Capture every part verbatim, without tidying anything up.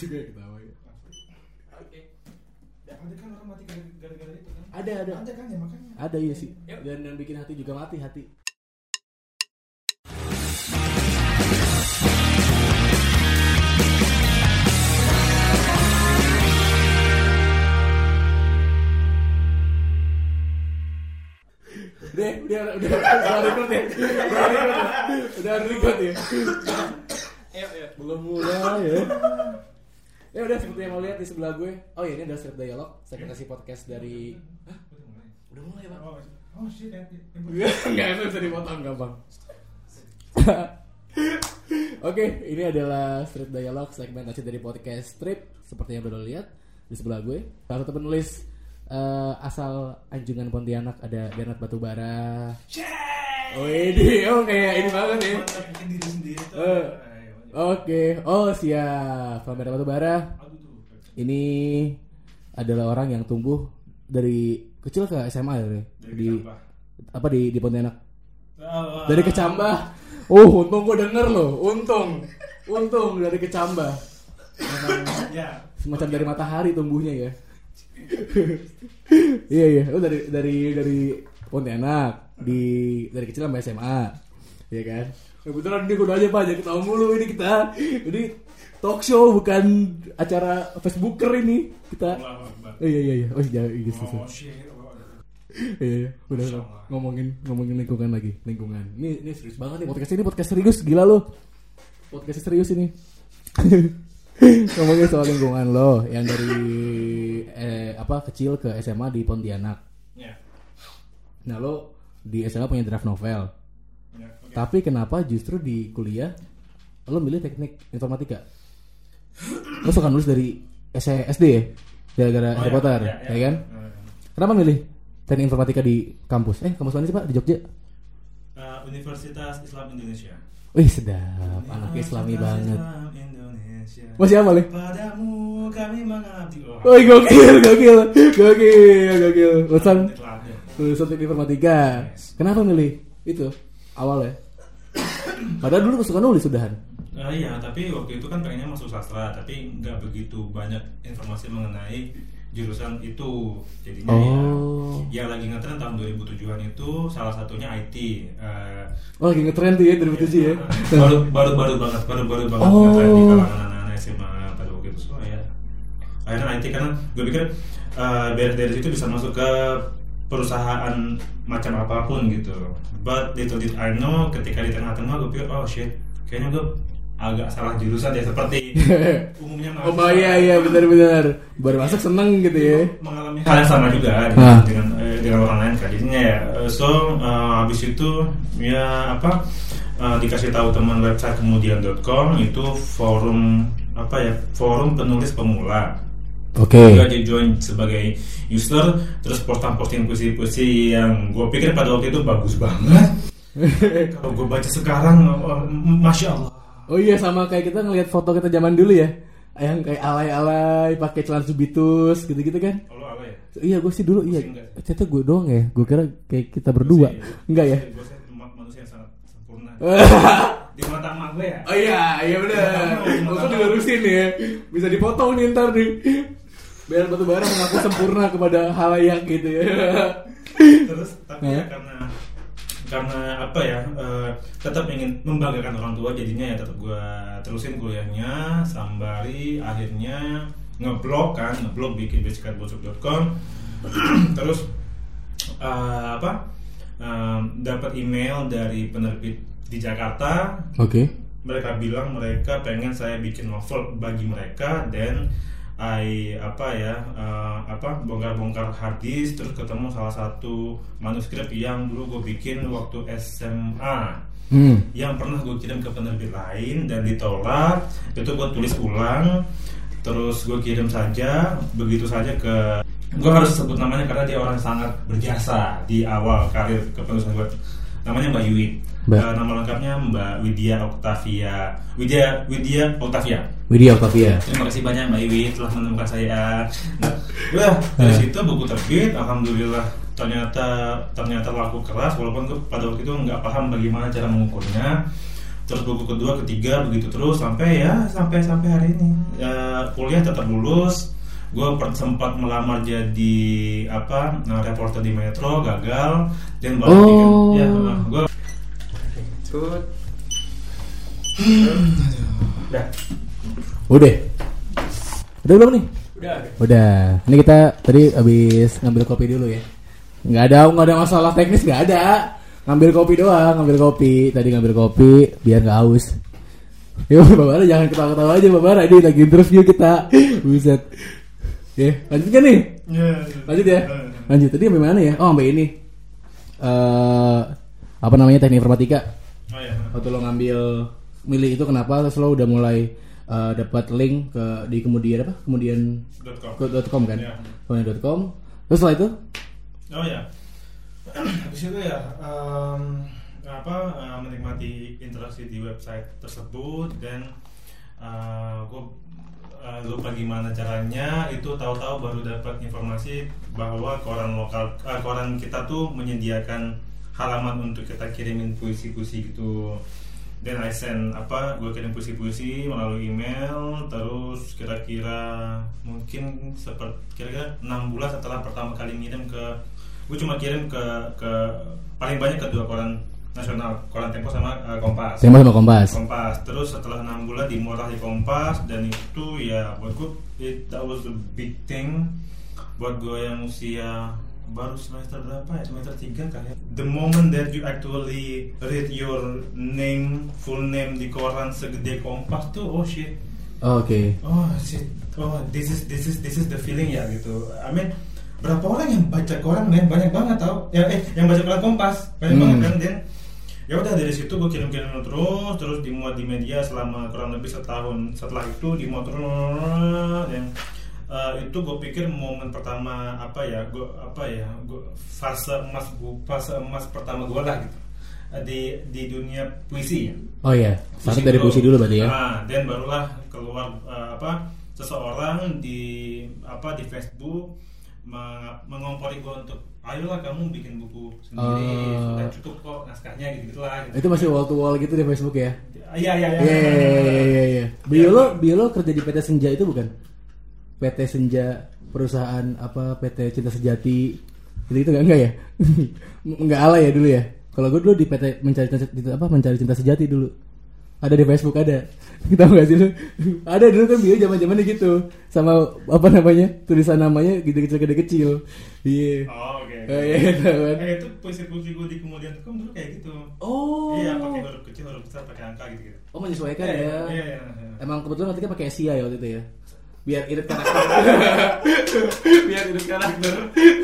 juga ketawa ya. Oke. Ya ada kan orang mati gara-gara itu kan. Ada ada. Ada kan ya makanya. Ada iya sih. Dan yang bikin hati juga mati hati. Udah, udah, udah, udah record ya, udah record ya, udah record ya. Ayo, ayo. Belum mulai ya. Ya udah seperti yang mau lihat di sebelah gue. Oh iya ini ada Strip Dialog, saya kasih podcast dari. Hah? Udah mulai bang. Oh, oh shit ya. Enggak itu bisa dipotong gampang. Oke, ini adalah Strip Dialog segmen aja dari podcast Strip seperti yang udah lihat di sebelah gue. Salah satu penulis Uh, asal Anjungan Pontianak ada Bernard Batubara. Oh ini, oh kayak ini banget ya. Bikin diri sendiri tuh. Uh, Oke, okay. Oh siap. Bernard Batubara. Ini adalah orang yang tumbuh dari kecil ke S M A ya, dari di Kecambah. apa di di Pontianak. Oh, dari Kecambah. Oh untung gue denger loh, untung, untung dari Kecambah. Ya. Semacam dari matahari tumbuhnya ya. Iya iya, oh dari dari dari Pontianak di dari kecil sampai S M A, ya kan? Kebetulan ini udah aja pak, jangan ketawa mulu ini kita. Jadi talk show bukan acara Facebooker ini kita. Oh, iya iya iya, oh iya gitu. Oh shit. Iya iya, udah ngomongin ngomongin lingkungan lagi, lingkungan. Ini ini serius banget nih podcast ini podcast serius gila lo. Podcast serius ini. Ngomongin soal lingkungan lo yang dari eh, apa kecil ke S M A di Pontianak. Yeah. Nah lo di S M A punya draft novel. Yeah, okay. Tapi kenapa justru di kuliah lo milih teknik informatika? Lo suka nulis dari S D ya? Gara-gara Oh, Harry ya, Potter, ya, ya, ya. kan? Uh, Kenapa milih teknik informatika di kampus? Eh kampus mana sih pak? Di Jogja? uh, Universitas Islam Indonesia. Wih sedap, anak Islami banget. Islam Indonesia. Masih apa nih? Padamu kami mengabdi. Oh, Woi gokil, gokil, gokil, gokil. Lulusan Teladan. lulusan teknik informatika. Yes. Kenapa milih itu awalnya? Padahal dulu suka nulis sudahan. Uh, iya, tapi waktu itu kan pengennya masuk sastra, tapi nggak begitu banyak informasi mengenai jurusan itu. Jadinya Oh. ya, yang lagi ngetren tahun dua ribu tujuh-an itu salah satunya I T. Uh, Oh lagi ngetren tuh ya dua ribu tujuh ya. baru baru baru banget, baru baru banget Oh. ngetren di kalangan anak-anak S M A pada waktu itu. So ya, akhirnya I T karena gue pikir uh, dari dari situ bisa masuk ke perusahaan macam apapun gitu. But little did I know ketika di tengah-tengah gue pikir oh shit, kayaknya gue agak salah jurusan ya seperti umumnya Oh iya iya benar-benar baru masuk seneng gitu ya. mengalami hal yang sama juga dengan Ah. dengan, eh, dengan orang lain kan jadinya ya eh, so uh, habis itu ya apa uh, dikasih tahu teman website kemudian dot com itu forum apa ya forum penulis pemula. Oke. Juga di join sebagai user terus posting-posting puisi-puisi yang gue pikir pada waktu itu bagus banget. Kalau gue baca sekarang oh, masya Allah. Oh iya sama kayak kita ngelihat foto kita zaman dulu ya, yang kayak alay-alay pakai celana Subitus gitu-gitu kan. Oh, lo apa ya? Iya gue sih dulu iya. Enggak. Ternyata gue doang ya. Gue kira kayak kita berdua. Gue sih, Enggak ya? Gue sih manusia yang sangat sempurna. Di mata emak gue ya. Oh iya, iya benar. Maksud dilurusin ya. Bisa dipotong nih ntar nih. Biar Batubara mengaku sempurna kepada halayak gitu ya. Terus tapi ya karena karena apa ya uh, tetap ingin membanggakan orang tua jadinya ya tetap gue terusin kuliahnya sambari akhirnya ngeblog kan ngeblog bikin basic bootstrap dot com terus uh, apa uh, dapat email dari penerbit di Jakarta. Oke. Okay. Mereka bilang mereka pengen saya bikin novel bagi mereka dan I apa ya uh, apa bongkar-bongkar hard disk terus ketemu salah satu manuskrip yang dulu gue bikin waktu S M A hmm. yang pernah gue kirim ke penerbit lain dan ditolak. Itu gue tulis ulang terus gue kirim saja begitu saja ke gue harus sebut namanya karena dia orang sangat berjasa di awal karir kepenulisan gue. Namanya Mbak Yui. Uh, nama lengkapnya Mbak Widya Octavia Widya Widya Octavia Widya Octavia. Terima kasih banyak Mbak Iwi telah menemukan saya. Nah, udah dari situ buku terbit, alhamdulillah ternyata ternyata laku keras walaupun gue pada waktu itu nggak paham bagaimana cara mengukurnya. terus buku kedua, ketiga, begitu terus sampai ya sampai sampai hari ini. Ya, kuliah tetap lulus. Gue sempat melamar jadi apa reporter di Metro, gagal. Dan baru Oh. bikin, ya gue. Good. Udah. Udah. Udah belum nih? Udah. Udah. Ini kita tadi habis ngambil kopi dulu ya. Nggak ada, nggak ada masalah teknis, nggak ada. Ngambil kopi doang, ngambil kopi. Tadi ngambil kopi biar nggak haus. Yuk, Babara jangan ketawa-ketawa aja, Babara. Ini lagi interview kita. Buset. Ya, lanjut kan nih? Ya, Lanjut ya. Lanjut. Tadi sampai mana ya? Oh, sampai ini. Eh, apa namanya, teknik informatika. Oh ya. Waktu lo ngambil milih itu kenapa? Terus lo udah mulai eh, dapat link ke di kemudian apa? Kemudian .com. ke .com kan? Ya. Kemudian .com. Terus setelah itu? Oh ya. Habis itu ya um, apa uh, menikmati interaksi di website tersebut dan uh, gue uh, lupa gimana caranya, itu tahu-tahu baru dapat informasi bahwa koran lokal uh, koran kita tuh menyediakan halaman untuk kita kirimin puisi-puisi gitu. Dan I send apa gue kirim puisi-puisi melalui email, terus kira-kira mungkin seperti kira-kira enam bulan setelah pertama kali ngirim ke, gue cuma kirim ke ke paling banyak ke dua koran nasional, koran Tempo sama uh, Kompas. Tempo sama Kompas. Kompas. Terus setelah enam bulan dimurah di Kompas, dan itu ya buat gue it, that was a big thing buat gue yang usia baru semester berapa ya, semester tiga kan ya. The moment that you actually read your name, full name di koran segede Kompas tuh, oh shit. Oh, oke. Okay. Oh shit. Oh this is this is this is the feeling ya gitu. I mean, berapa orang yang baca koran men? Banyak banget tau. Ya eh yang baca koran Kompas banyak Hmm. banget kan. Dan ya udah dari situ gue kirim-kirim terus, terus dimuat di media selama kurang lebih setahun. Setelah itu dimuat terus, dan uh, itu gue pikir momen pertama apa ya, gue apa ya, gue fase emas gue, fase emas pertama gue lah gitu di di dunia puisi ya. Oh iya, start dari puisi dulu berarti ya. Nah, dan barulah keluar uh, apa seseorang di apa di Facebook meng- mengompori gue untuk ayolah kamu bikin buku sendiri, Oh. sudah cukup kok naskahnya gitu gitulah. Gitu. Itu masih wall to wall gitu di Facebook ya. Iya iya iya. Iya iya iya iya. Bio lo, bio lo kerja di P T Senja itu bukan? P T Senja, perusahaan apa, P T Cinta Sejati. Gitu itu enggak enggak ya? Enggak ala ya dulu ya. Kalau gue dulu di P T mencari cinta apa, mencari cinta sejati dulu. Ada di Facebook ada. Tahu enggak sih lu? Ada dulu kan bio zaman-zamannya gitu. Sama apa namanya? Tulisan namanya gitu kecil gede kecil. Iya. Oh oke. Oh, iya, tahu kan? Eh itu puisi-puisi gue di kemudian tuh dulu kayak gitu. Oh. Iya, pakai huruf kecil, huruf besar, pakai angka gitu gitu. Oh, menyesuaikan Iya, ya. iya, iya, iya. Emang kebetulan nanti pakai Sia ya waktu itu ya. Biar irit karakter. Biar irit karakter.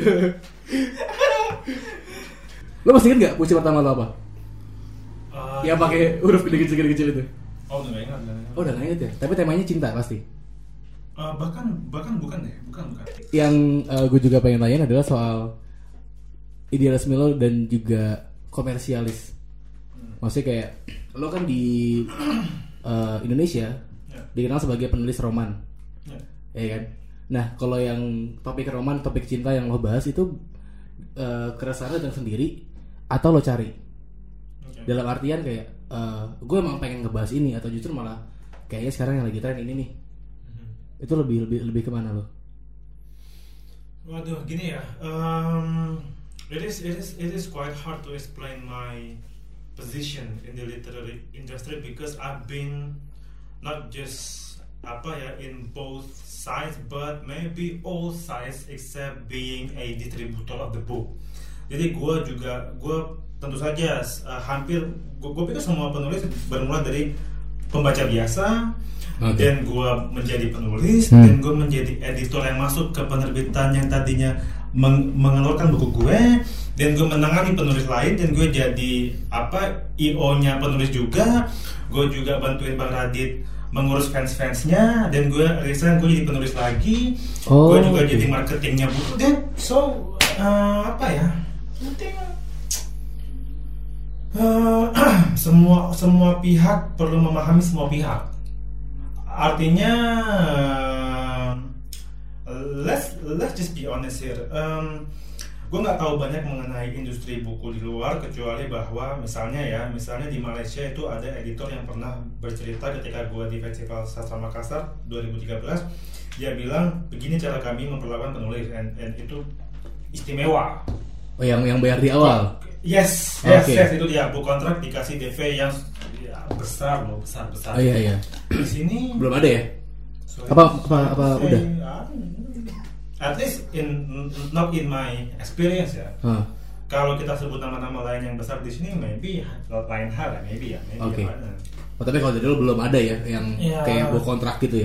Lo masih ingat nggak puisi pertama lo apa? Uh, Yang pakai huruf gede kecil gede kecil itu. Oh udah nggak ingat, udah nggak ingat. Oh udah nggak ingat ya. Tapi temanya cinta pasti. Uh, bahkan bahkan bukan deh, bukan bukan. Yang uh, gue juga pengen tanyain adalah soal idealisme lo dan juga komersialis. Maksudnya kayak lo kan di uh, Indonesia Ya. dikenal sebagai penulis roman, Ya. ya kan? Nah kalau yang topik roman, topik cinta yang lo bahas itu uh, keresahan lo yang sendiri atau lo cari? Oke. Dalam artian kayak uh, gue emang pengen ngebahas ini atau justru malah kayaknya sekarang yang lagi tren ini nih. Mhm. Itu lebih lebih lebih kemana lo? Waduh, gini ya. Um, it is it is it is quite hard to explain my position in the literary industry because I've been not just apa ya in both sides but maybe all sides except being a distributor of the book. Jadi gue juga gue tentu saja uh, hampir gue pikir semua penulis bermula dari pembaca biasa. Okay. Dan gue menjadi penulis, Hmm. dan gue menjadi editor yang masuk ke penerbitan yang tadinya meng- mengeluarkan buku gue, dan gue menangani penulis lain, dan gue jadi apa I O-nya penulis juga. Gue juga bantuin Bang Radit mengurus fans-fansnya, dan gue resign, gue jadi penulis lagi. Oh, Gue juga okay. jadi marketingnya buku. Dan so uh, apa ya? Penting. Uh, semua semua pihak perlu memahami semua pihak. Artinya uh, let's let's just be honest here. Um, gue nggak tahu banyak mengenai industri buku di luar, kecuali bahwa misalnya ya, misalnya di Malaysia itu ada editor yang pernah bercerita ketika gue di Festival Sastra Makassar dua ribu tiga belas, dia bilang begini cara kami memperlakukan penulis, and, and itu istimewa. Oh, yang yang bayar di awal. Yes, yes, okay. yes, itu dia. Buku kontrak dikasih D V yang ya, besar loh, besar besar. Oh iya iya. Di sini belum ada ya? Sorry, apa apa apa say, udah? At least in not in my experience ya. Huh. Kalau kita sebut nama-nama lain yang besar di sini, maybe lain hal ya, maybe ya. Maybe Oke. Okay. Ya, oh, tapi kalau dari dulu belum ada ya yang ya. Kayak buku kontrak gitu ya?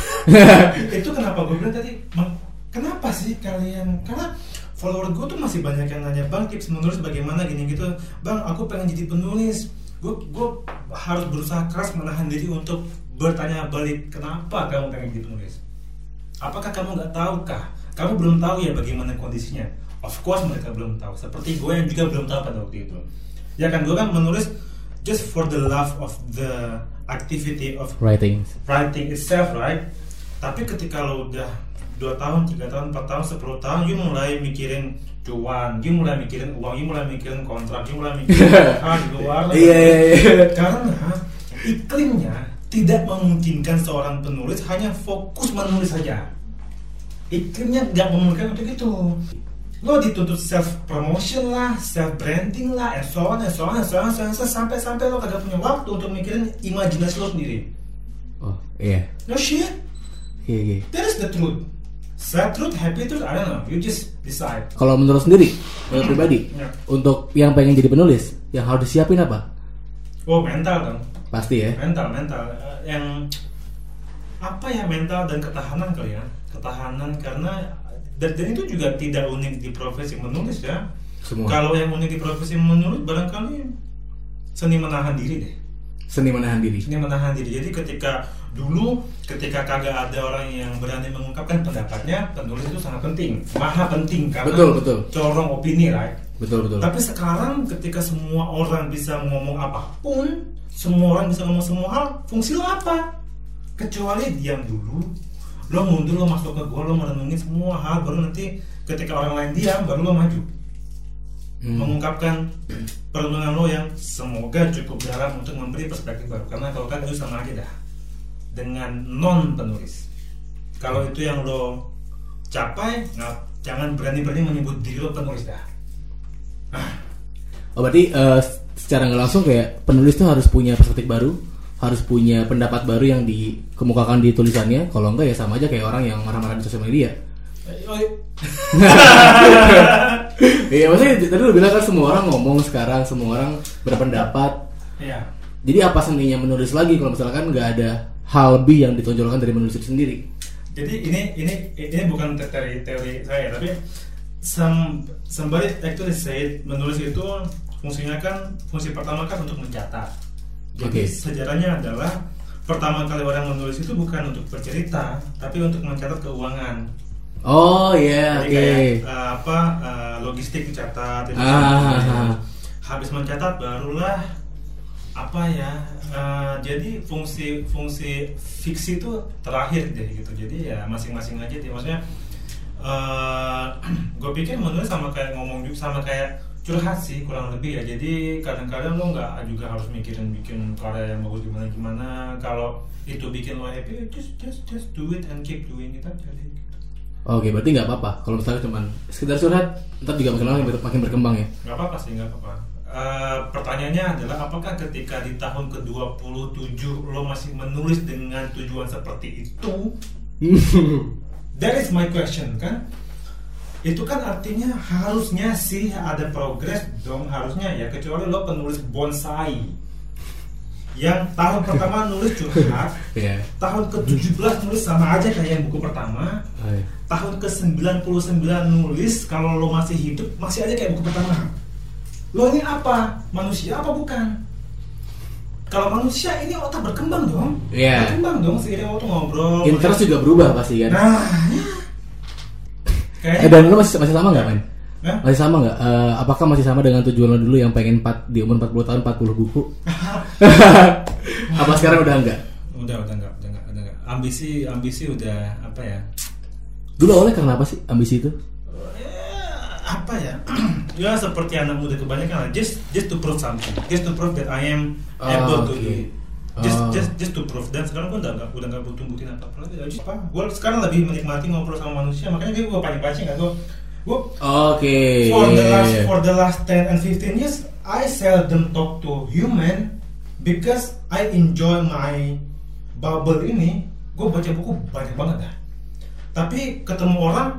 Itu kenapa gue bilang tadi, kenapa sih kalian? Karena follower gue tuh masih banyak yang nanya, bang tips menulis bagaimana gini gitu. Bang aku pengen jadi penulis. Gue gue harus berusaha keras menahan diri untuk bertanya balik, kenapa kamu pengen jadi penulis? Apakah kamu nggak tahu kah? Kamu belum tahu ya bagaimana kondisinya? Of course mereka belum tahu. Seperti gue yang juga belum tahu pada waktu itu. Ya kan, gue kan menulis just for the love of the activity of writing, writing itself, right? Tapi ketika lo udah dua tahun, tiga tahun, empat tahun, sepuluh tahun, you mulai mikirin cuan, you mulai mikirin uang, you mulai mikirin kontrak, you mulai mikirin hal di luar. Iya iya iya. Karena iklimnya tidak memungkinkan seorang penulis hanya fokus menulis saja. Iklimnya nggak memungkinkan untuk itu. Lo dituntut self promotion lah, self branding lah, and so on, and so on, and so on, and so on, sampai sampai lo kagak punya waktu untuk mikirin imajinasi lo sendiri. Oh iya. No shit. Iya iya. That is the truth. Sad truth, happy truth, I don't know. You just decide. Kalau menurut sendiri, menurut pribadi, Ya. untuk yang pengen jadi penulis, yang harus disiapin apa? Oh, mental dong. Pasti ya. Mental, mental. Uh, yang apa ya, mental dan ketahanan kali ya. Ketahanan karena dan, dan itu juga tidak unik di profesi menulis ya. Semua. Kalau yang unik di profesi menulis barangkali seni menahan diri deh. Seni menahan diri. Seni menahan diri. Jadi ketika dulu ketika kagak ada orang yang berani mengungkapkan pendapatnya, penulis itu sangat penting, maha penting karena betul, betul. corong opini, right? Betul betul. Tapi sekarang ketika semua orang bisa ngomong apapun, semua orang bisa ngomong semua hal, fungsi lo apa? Kecuali diam dulu, lo mundur, lo masuk ke gua, lo merenungi semua hal, baru nanti ketika orang lain diam, baru lo maju. Hmm. Mengungkapkan perenungan lo yang semoga cukup dalam untuk memberi perspektif baru. Karena kalau kan itu sama aja dah dengan non penulis. Kalau itu yang lo capai, nah, jangan berani-berani menyebut diri lo penulis dah. Ah. Oh berarti uh, secara nggak langsung kayak penulis tuh harus punya perspektif baru, harus punya pendapat baru yang dikemukakan di tulisannya. Kalau enggak ya sama aja kayak orang yang marah-marah di sosial media. Iya maksudnya tadi lu bilang kan semua orang ngomong sekarang, semua orang berpendapat. Iya. Jadi apa seninya menulis lagi kalau misalkan nggak ada hal lebih yang ditonjolkan dari menulis itu sendiri? Jadi ini ini ini bukan teori teori saya, tapi some, somebody actually said menulis itu fungsinya kan fungsi pertama kan untuk mencatat. Jadi okay. Sejarahnya adalah pertama kali orang menulis itu bukan untuk bercerita, tapi untuk mencatat keuangan. Oh iya, yeah, oke. Okay. Uh, apa uh, logistik dicatat. Ah. Habis mencatat barulah apa ya? Uh, jadi fungsi fungsi fiksi itu terakhir deh gitu. Jadi ya masing-masing aja deh. Maksudnya uh, gue pikir menulis sama kayak ngomong juga, sama kayak curhat sih kurang lebih ya. Jadi kadang-kadang lo nggak juga harus mikirin bikin karya yang bagus gimana gimana. Kalau itu bikin lo happy, just just just do it and keep doing it aja. Gitu. Oke, berarti nggak apa-apa kalau misalnya cuma sekedar curhat, ntar juga makin lama makin berkembang ya? Nggak apa-apa sih, nggak apa-apa. Uh, pertanyaannya adalah apakah ketika di tahun ke dua puluh tujuh lo masih menulis dengan tujuan seperti itu? That is my question kan? Itu kan artinya harusnya sih ada progres dong, harusnya ya, kecuali lo penulis bonsai yang tahun pertama nulis curhat, yeah. Tahun ke tujuh belas nulis sama aja kayak yang buku pertama, oh, yeah. Tahun ke sembilan puluh sembilan nulis kalau lo masih hidup masih aja kayak buku pertama. Lo ini apa? Manusia apa bukan? Kalau manusia ini otak berkembang dong, yeah. Berkembang dong seiring waktu ngobrol. Interest juga berubah pasti kan? Nah, ya. Eh dan lo masih masih sama nggak, Man? Eh? Masih sama nggak? Uh, apakah masih sama dengan tujuan lo dulu yang pengen empat di umur empat puluh tahun empat puluh buku? Apa sekarang udah enggak? Udah udah enggak, udah enggak, udah enggak. Ambisi ambisi udah apa ya? Dulu awalnya karena apa sih ambisi itu? Ya, apa ya? Ya seperti anak muda kebanyakan lah. Just just to prove something. Just to prove that I am Oh, able to okay. do it. Just Oh. just just to prove. Dan sekarang gue udah nggak udah nggak butuh buktiin apa apa lagi. Just apa? Gue sekarang lebih menikmati ngobrol sama manusia. Makanya gue gue pancing-pancing nggak gue. Gue Oke. for the iya, last iya. for the last ten and fifteen years I seldom talk to human because I enjoy my bubble ini. Gue baca buku banyak banget dah. Tapi ketemu orang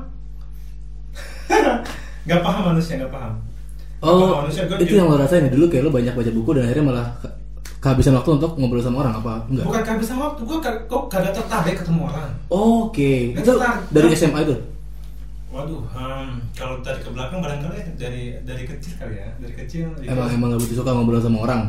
nggak paham manusia nggak paham. Nggak Oh, paham manusia, gua itu juga- yang lo rasain ya dulu kayak lo banyak baca buku dan akhirnya malah ke- kehabisan waktu untuk ngobrol sama orang apa enggak? Bukan kehabisan waktu, gue kok kagak tertarik ketemu orang. Oke. Nggak Itu tertarik. dari S M A itu. Waduh, hmm, kalau tarik ke belakang barangkali dari dari kecil kali ya, dari kecil. Emang emang gak begitu suka ngobrol sama orang.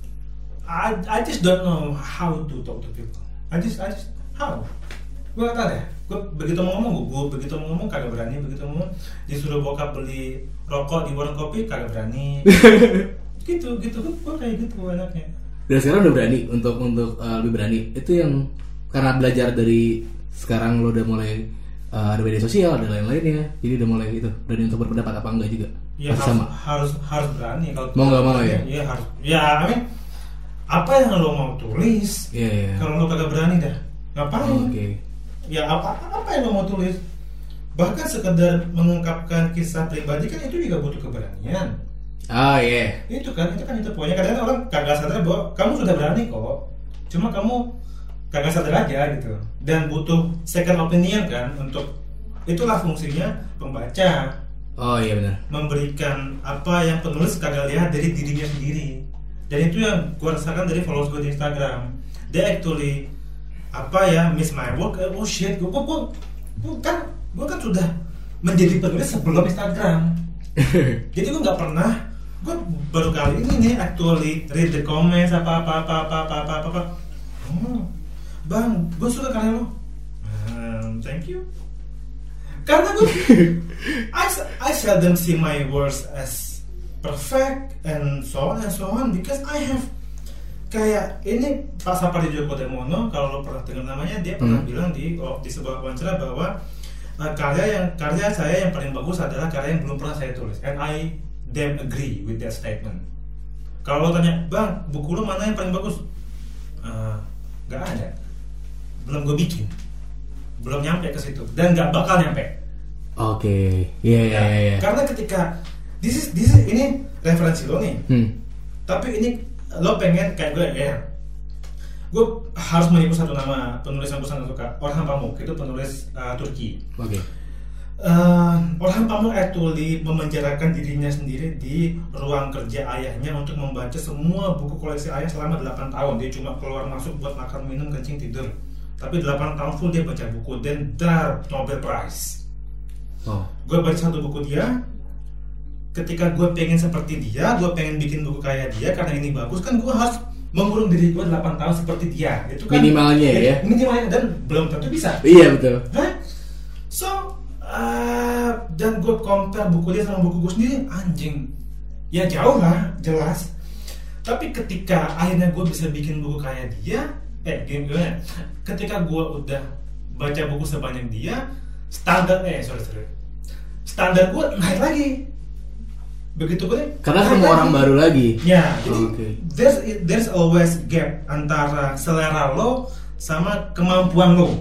I, I just don't know how to talk to people. I just, I just, how? Gue gak tau deh. Gue begitu mau ngomong, gue begitu mau ngomong kagak berani. Begitu mau ngomong, disuruh bokap beli rokok di warung kopi kagak berani. gitu, gitu, gue kayak gitu anaknya. Dan sekarang udah berani untuk untuk uh, lebih berani. Itu yang karena belajar dari sekarang lo udah mulai uh, ada media sosial, ada lain-lainnya. Jadi udah mulai itu berani untuk berpendapat apa enggak juga. Iya Masih harus, sama. harus harus berani kalau Mau nggak mau ya? Iya harus. Ya, I mean, apa yang lo mau tulis? Iya, iya. Kalau lo kagak berani dah, ngapain? Oh, Oke. Ya apa apa yang lo mau tulis? Bahkan sekedar mengungkapkan kisah pribadi kan itu juga butuh keberanian. Ah iya. Itu kan itu kan itu poinnya. Kadang orang kagak sadar bahwa kamu sudah berani kok. Cuma kamu kagak sadar aja gitu. Dan butuh second opinion kan untuk itulah fungsinya pembaca. Oh iya benar. Memberikan apa yang penulis kagak lihat dari dirinya sendiri. Dan itu yang gue rasakan dari followers gue di Instagram. They actually apa ya miss my work. Oh shit, gue gue gue kan gue kan sudah menjadi penulis sebelum Instagram. Jadi gue nggak pernah, gue baru kali ini nih actually read the comments apa apa apa apa apa apa apa. Oh, bang, gue suka karya lo. Um, thank you. Karena gue, I, I seldom see my words as perfect and so on and so on because I have kayak ini Pak Sapardi Djoko Damono, kalau lo pernah dengar namanya, dia pernah Hmm. bilang di oh, di sebuah wawancara bahwa uh, karya yang karya saya yang paling bagus adalah karya yang belum pernah saya tulis, and I damn agree with that statement. Kalau lo tanya, bang, buku lo mana yang paling bagus? Uh, gak ada, belum gue bikin, belum nyampe ke situ, dan gak bakal nyampe. Oke. Iya iya iya. iya. Karena ketika this is, this is ini referensi lo nih, Hmm. tapi ini lo pengen kayak gue ya, gue harus menipu satu nama penulis yang gue sangat suka, Orhan Pamuk, itu penulis uh, Turki. Oke. Uh, Orhan Pamuk actually memenjarakan dirinya sendiri di ruang kerja ayahnya untuk membaca semua buku koleksi ayah selama delapan tahun. Dia cuma keluar masuk buat makan, minum, kencing, tidur. Tapi delapan tahun full dia baca buku, dan dar Nobel Prize. Oh. Gue baca satu buku dia. Ketika gue pengen seperti dia, gue pengen bikin buku kayak dia karena ini bagus, kan gue harus mengurung diri gue delapan tahun seperti dia. Itu kan Minimalnya ya. Minimalnya, dan belum tentu bisa. Iya betul. Right? So, uh, dan gue compare buku dia sama buku gue sendiri, anjing. Ya jauh lah, jelas. Tapi ketika akhirnya gue bisa bikin buku kayak dia, eh gimana? Ketika gue udah baca buku sebanyak dia, standar eh sorry sorry, standar gue naik lagi. Begitu gue Karena naik semua lagi. orang baru lagi. Ya, jadi Oke. there's there's always gap antara selera lo sama kemampuan lo.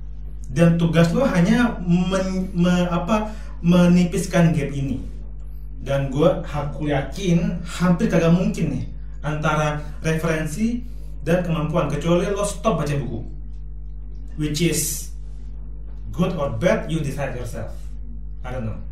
Dan tugas lo hanya men, me- apa, menipiskan gap ini. Dan gue aku yakin hampir kagak mungkin nih antara referensi dan kemampuan, kecuali lo stop baca buku, which is good or bad, you decide yourself. I don't know.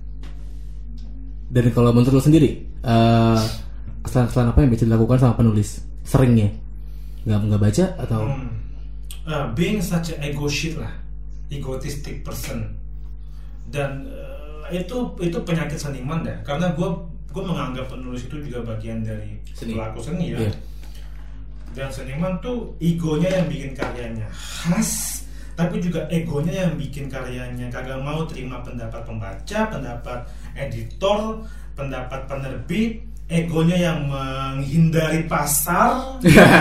Dan kalau menurut lo sendiri, uh, kesalahan-kesalahan apa yang bisa dilakukan sama penulis? Seringnya nggak nggak baca atau? Hmm. Uh, being such an ego shit lah, egotistic person, dan uh, itu itu penyakit seniman dah. Karena gue gue menganggap penulis itu juga bagian dari Seni. pelaku seni ya. Iya. Dan seniman tuh egonya yang bikin karyanya khas, tapi juga egonya yang bikin karyanya kagak mau terima pendapat pembaca, pendapat editor, pendapat penerbit, egonya yang menghindari pasar.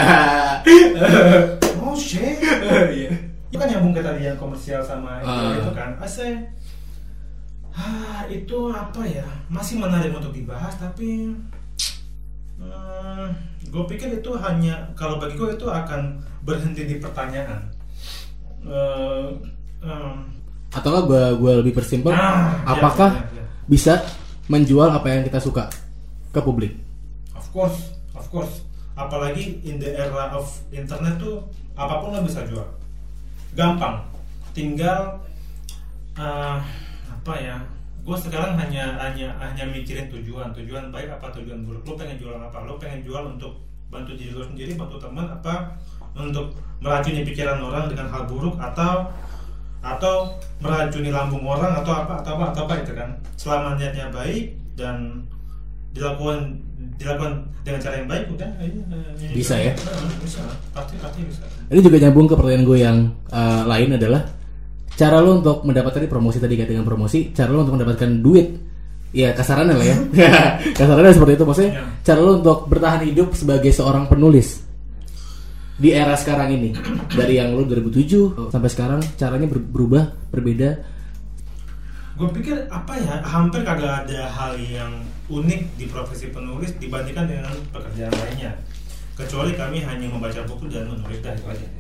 Oh shit. Iya. Itu kan nyambung ke tadi yang komersial sama Ah. itu kan. I say Ah, itu apa ya? Masih menarik untuk dibahas, tapi hmm, gue pikir itu hanya, kalau bagi gue itu akan berhenti di pertanyaan. Uh, um, Atau nggak gue gue lebih persimpel, ah, apakah ya, ya, ya. bisa menjual apa yang kita suka ke publik? Of course, of course. Apalagi in the era of internet tuh apapun lo bisa jual. Gampang. Tinggal uh, apa ya? Gue sekarang hanya hanya hanya mikirin tujuan, tujuan baik apa tujuan buruk. Lo pengen jual apa? Lo pengen jual untuk bantu diri lo sendiri, bantu teman, apa untuk meracuni pikiran orang dengan hal buruk, atau atau meracuni lambung orang, atau apa atau apa atau apa itu kan. Selama niatnya baik dan dilakukan dilakukan dengan cara yang baik, udah ini, ini bisa ya? Bisa, pasti pasti bisa. Ini juga nyambung ke pertanyaan gue yang uh, lain adalah cara lo untuk mendapatkan promosi tadi kan, dengan promosi, cara lo untuk mendapatkan duit, ya kasarannya lah ya, kasarannya seperti itu maksudnya. Ya. Cara lo untuk bertahan hidup sebagai seorang penulis di era sekarang ini, dari yang lo dua ribu tujuh sampai sekarang, caranya ber- berubah, berbeda. Gue pikir apa ya, hampir kagak ada hal yang unik di profesi penulis dibandingkan dengan pekerjaan lainnya, kecuali kami hanya membaca buku dan menulis, dah itu aja.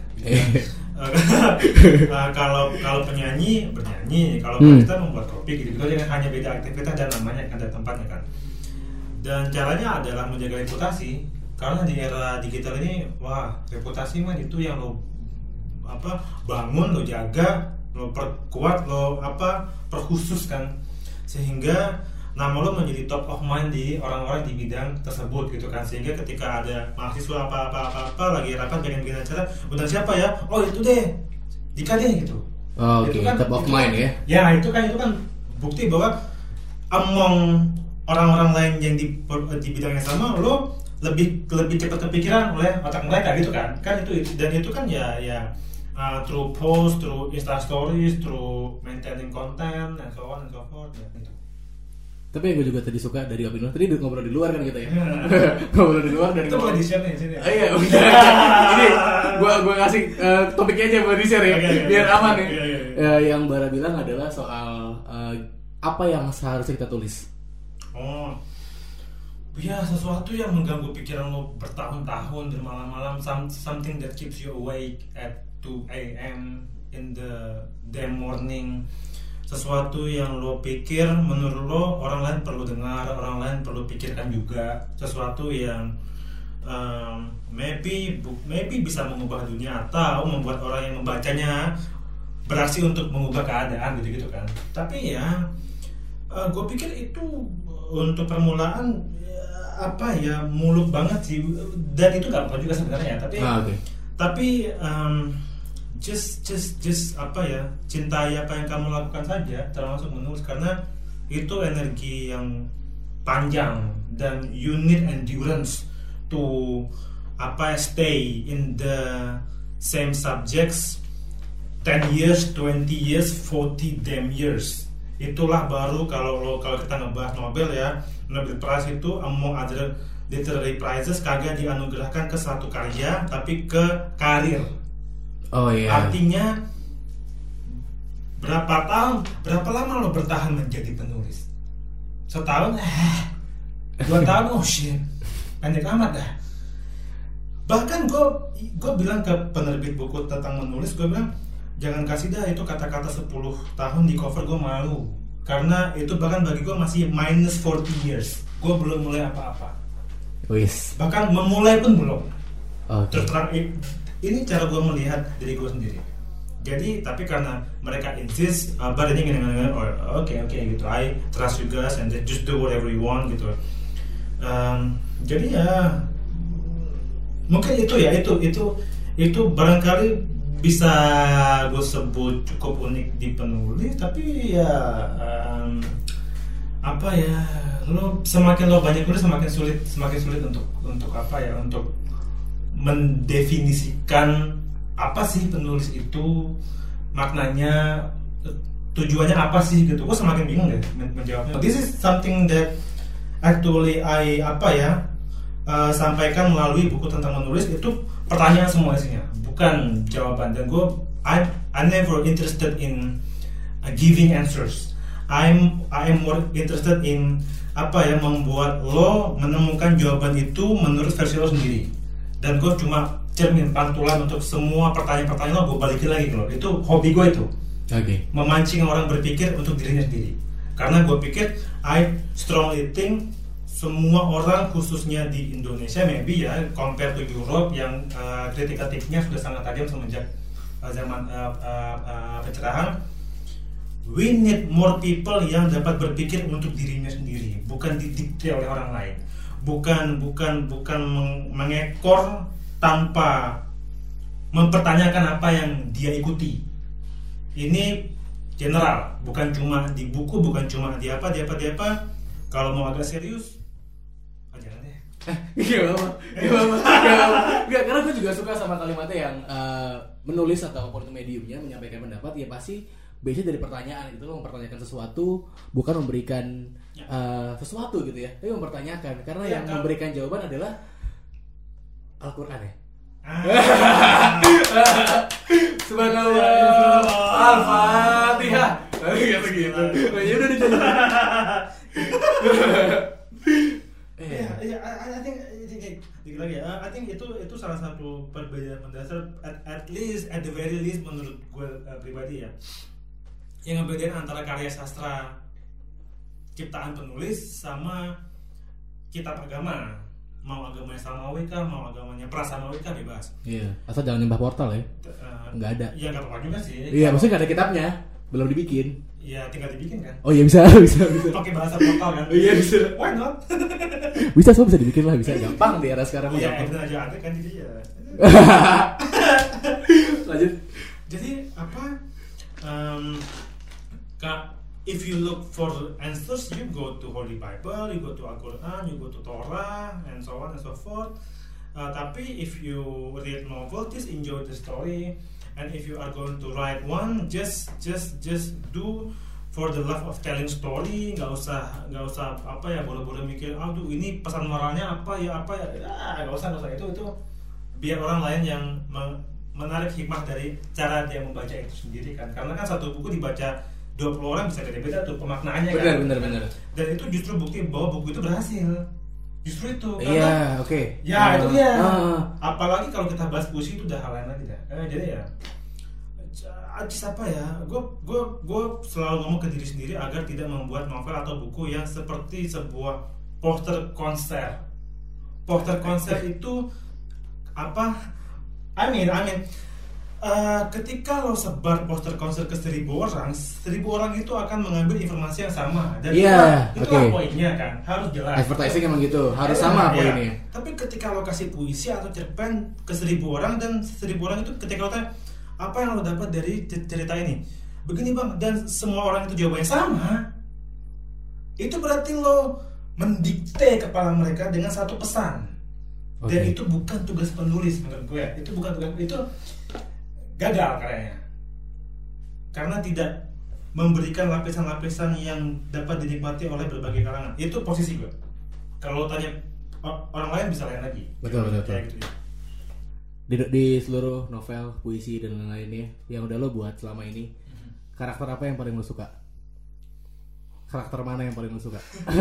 uh, kalau kalau penyanyi bernyanyi, kalau hmm. kita membuat kopi gitu, gitu aja, hanya beda aktivitas dan namanya kan, ada tempatnya kan. Dan caranya adalah menjaga reputasi, karena di era digital ini, wah reputasi mah itu yang lo apa bangun, lo jaga, lo perkuat, lo apa perkhususkan, sehingga nama lo menjadi top of mind di orang-orang di bidang tersebut gitu kan. Sehingga ketika ada mahasiswa apa-apa-apa lagi rapat pengen bikin acara, udah siapa ya? Oh itu deh, Dika deh gitu. Oh, oke, okay. Kan, top of mind ya. Ya itu kan itu kan bukti bahwa among orang-orang lain yang di, di bidang yang sama, lo lebih lebih cepat kepikiran oleh otak mereka gitu kan. Kan itu dan itu kan ya ya uh, through post, through Insta stories, through maintaining content and so on and so forth ya gitu. Tapi yang gue juga tadi suka dari Opino, tadi ngobrol di luar kan kita ya. Ngobrol di luar dan itu boleh di-share nih sini. Oh iya, udah. Ini gua gua kasih uh, topiknya aja boleh di-share ya. Okay, okay, biar okay, aman okay, ya. Okay, okay. Uh, yang Bara bilang adalah soal uh, apa yang seharusnya kita tulis. Oh. Ya, sesuatu yang mengganggu pikiran lo bertahun-tahun dan malam-malam, something that keeps you awake at two a.m. in the damn morning. Sesuatu yang lo pikir menurut lo orang lain perlu dengar, orang lain perlu pikirkan juga. Sesuatu yang um, maybe maybe bisa mengubah dunia atau membuat orang yang membacanya beraksi untuk mengubah keadaan gitu-gitu kan. Tapi ya uh, gue pikir itu untuk permulaan ya, apa ya muluk banget sih, dan itu gampang juga sebenarnya ya. Tapi ah, okay. tapi um, just just just apa ya, cintai apa yang kamu lakukan saja, termasuk menulis, karena itu energi yang panjang dan you need endurance to apa stay in the same subjects ten years, twenty years, forty damn years. Itulah baru kalau lo kalau kita ngebahas Nobel ya, Nobel Prize itu among other literary prizes kagak dianugerahkan ke satu karya tapi ke karir. Oh iya. Artinya berapa tahun, berapa lama lo bertahan menjadi penulis? Setahun? Eh, dua tahun? Oh shit, pendek amat dah. Bahkan gue gue bilang ke penerbit buku tentang menulis, gue bilang jangan kasih dah itu kata-kata sepuluh tahun di cover, gue malu. Karena itu bahkan bagi gue masih minus forty years. Gue belum mulai apa-apa. Wis. Bahkan memulai pun belum. Okay. Terus terang ini cara gue melihat diri gue sendiri. Jadi tapi karena mereka insist, Bar ini gini-gini, oh, oke okay, oke okay, gitu, I trust you guys and just do whatever you want gitu. Um, jadi ya mungkin itu ya itu itu itu barangkali bisa gue sebut cukup unik di penulis. Tapi ya um, apa ya, lo semakin lo banyak nulis semakin sulit semakin sulit untuk untuk apa ya untuk mendefinisikan apa sih penulis itu, maknanya, tujuannya apa sih gitu. Gue semakin bingung deh menjawabnya. This is something that actually I apa ya uh, sampaikan melalui buku tentang menulis. Itu pertanyaan semua isinya, bukan jawaban. Dan gue I I never interested in uh, giving answers. I'm I'm more interested in apa ya membuat lo menemukan jawaban itu menurut versi lo sendiri. Dan gue cuma cermin pantulan untuk semua pertanyaan-pertanyaan lo gue balikin lagi ke lo. Itu hobi gue itu. Oke. Okay. Memancing orang berpikir untuk dirinya sendiri. Karena gue pikir I strongly think semua orang khususnya di Indonesia maybe ya compare to Europe yang uh, critical thinking-nya sudah sangat tajam semenjak uh, zaman uh, uh, uh, pencerahan. We need more people yang dapat berpikir untuk dirinya sendiri, bukan didikte oleh orang lain, bukan bukan bukan mengekor tanpa mempertanyakan apa yang dia ikuti. Ini general, bukan cuma di buku, bukan cuma di apa, di apa, di apa. Kalau mau agak serius, ajaran deh. Gak apa, gak apa, gak apa. Gak, karena gue juga suka sama kalimatnya yang uh, menulis ataupun mediumnya menyampaikan pendapat, ya pasti biasanya dari pertanyaan gitu, lo mempertanyakan sesuatu, bukan memberikan ya. uh, sesuatu gitu ya, tapi mempertanyakan. Karena ya, yang kalau... memberikan jawaban adalah Al-Quran ya. Ah. Subhanallah, Al-Fatihah. Gitu gitu. Ya udah dijalan. Ya, ya, I think, dikit lagi ya. I think itu itu salah satu perbedaan mendasar, at, at least, at the very least menurut gue uh, pribadi ya. Yang ngebedain antara karya sastra ciptaan penulis sama kitab agama, mau agamanya Samawi kah, mau agamanya Prasamawi kah, bebas. Iya, asal jangan nyembah portal ya. Uh, nggak ada. Iya, nggak apa-apa juga sih. Iya, maksudnya nggak ada kitabnya, belum dibikin. Iya, tinggal dibikin kan. Oh iya bisa, bisa, bisa. Pakai bahasa portal kan. Iya bisa. Why not? Bisa, semua bisa dibikin lah, bisa. Gampang di era sekarang. Iya, itu aja ada kan jadi ya. Lanjut. Jadi apa? Um, if you look for answers, you go to Holy Bible, you go to Al-Quran, you go to Torah, and so on and so forth. Uh, tapi if you read novel, just enjoy the story. And if you are going to write one, just just just do for the love of telling story. Nggak usah nggak usah apa ya boleh-boleh mikir, aduh ini pesan moralnya apa ya apa ya. Ah, nggak usah nggak usah itu itu biar orang lain yang menarik hikmah dari cara dia membaca itu sendiri kan. Karena kan satu buku dibaca dua puluh orang bisa beda-beda tuh pemaknaannya kan. Benar, benar, benar. Dan itu justru bukti bahwa buku itu berhasil. Justru itu. Iya, oke. Okay. Ya, uh, itu dia. Uh. Apalagi kalau kita bahas puisi itu udah hal lain lagi dah. Eh, jadi ya Ajis apa ya? Gue gue gue selalu ngomong ke diri sendiri agar tidak membuat novel atau buku yang seperti sebuah poster konser. Poster konser itu apa? I mean, I mean Uh, ketika lo sebar poster konser ke seribu orang, seribu orang itu akan mengambil informasi yang sama. Dan yeah, itu okay. poinnya kan, harus jelas. Advertising emang gitu, harus yeah, sama poinnya. Yeah. Tapi ketika lo kasih puisi atau cerpen ke seribu orang dan seribu orang itu ketika lo tanya apa yang lo dapat dari cerita ini, begini bang, dan semua orang itu jawabannya sama, itu berarti lo mendikte kepala mereka dengan satu pesan. Okay. Dan itu bukan tugas penulis menurut gue. Itu bukan tugas itu. Gagal karyanya karena tidak memberikan lapisan-lapisan yang dapat dinikmati oleh berbagai kalangan. Itu posisi gue. Kalau tanya orang lain bisa lain lagi. Betul betul. betul. Gitu, ya. Di, di seluruh novel, puisi dan lain-lainnya yang udah lo buat selama ini, mm-hmm. karakter apa yang paling lo suka? Karakter mana yang paling lo suka?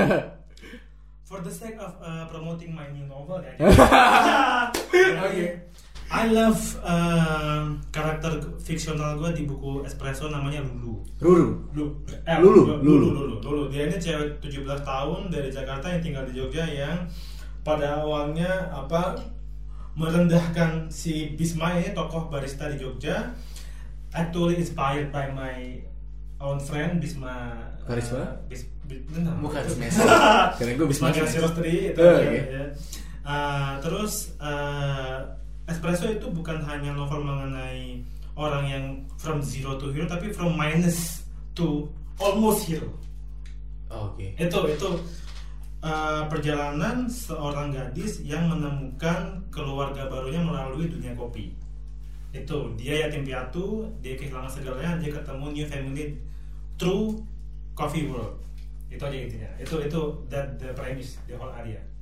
For the sake of uh, promoting my new novel ya. Oke. Okay. I love uh, karakter fiksional gue di buku Espresso namanya Lulu. Lulu. Lulu. Eh, Lulu. Lulu. Lulu. Lulu. Lulu. Dia ini cewek tujuh belas tahun dari Jakarta yang tinggal di Jogja yang pada awalnya apa merendahkan si Bisma ini tokoh barista di Jogja. Actually inspired by my own friend Bisma. Karisma? Uh, Bis, bis, benar. Bukan Messi. Karena gue Bisma Sirostri itu. Oh, ya, okay. ya. Uh, terus. Uh, Espresso itu bukan hanya novel mengenai orang yang from zero to hero, tapi from minus to almost hero. Oh, Oke. Okay. Itu itu uh, perjalanan seorang gadis yang menemukan keluarga barunya melalui dunia kopi. Itu dia yatim piatu, dia kehilangan segalanya, dia ketemu new family through coffee world. Itu aja intinya. Itu itu that the premise the whole area.